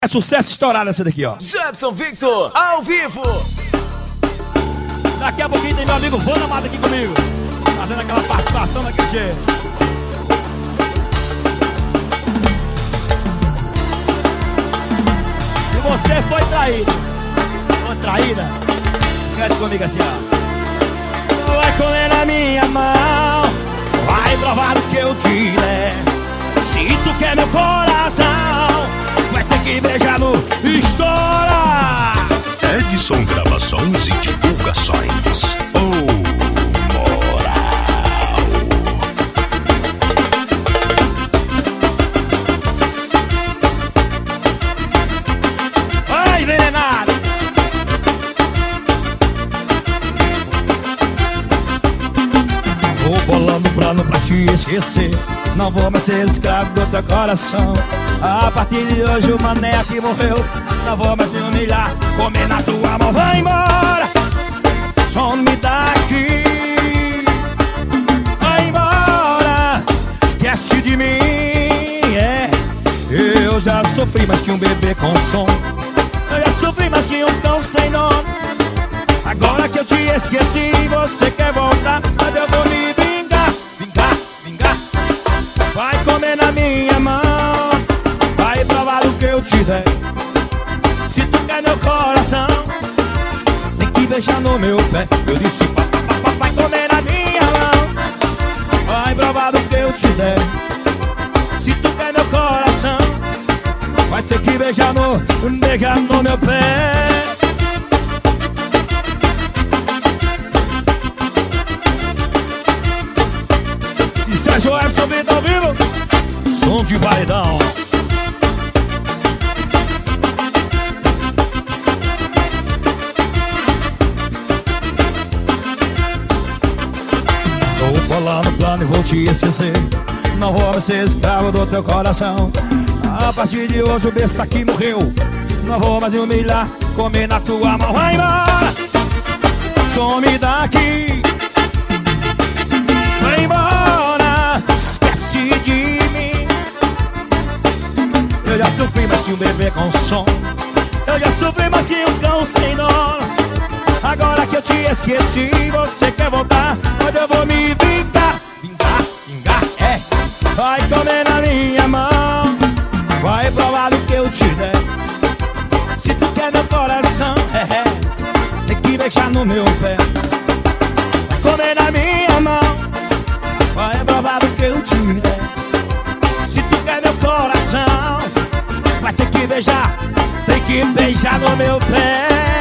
É sucesso estourado essa daqui, ó. Jadson Victor, ao vivo. Daqui a pouquinho tem meu amigo Vana Mata aqui comigo, fazendo aquela participação daquele jeito. Se você foi traído ou traída, cante comigo assim, ó. Vai comer na minha mão, vai provar o que eu te der. Se tu quer meu coração, vai ter que beijar no estoura. Edson Gravações e Divulgações. Moral. Vai, envenenado. Vou bolando um plano pra te esquecer. Não vou mais ser escravo do teu coração. A partir de hoje o mané aqui morreu. Não vou mais me humilhar, comer na tua mão. Vai embora, some daqui. Vai embora, esquece de mim. Eu já sofri mais que um bebê com som. Eu já sofri mais que um cão sem nome. Agora que eu te esqueci, você quer voltar, mas eu vou me vingar. Vingar, vingar. Vai comer na minha mão, vai provar o que eu te der. Se tu quer meu coração, tem que beijar no meu pé. Eu disse vai comer na minha mão, vai provar o que eu te der. Se tu quer meu coração, vai ter que beijar no meu pé. E Sérgio Edson Vitor ao vivo, som de paredão. Tô bolando plano e vou te esquecer. Não vou mais ser escravo do teu coração. A partir de hoje o besta aqui morreu. Não vou mais me humilhar, comer na tua mão. Vai embora, some daqui. Vai embora, esquece de mim. Eu já sofri mais que um bebê com som. Eu já sofri mais que um cão sem dono. Agora que eu te esqueci, você quer voltar, mas eu vou me vingar. Vingar, vingar, Vai comer na minha mão, vai provar do que eu te der. Se tu quer meu coração, tem que beijar no meu pé. Vai comer na minha mão, vai provar do que eu te der. Se tu quer meu coração, vai ter que beijar no meu pé.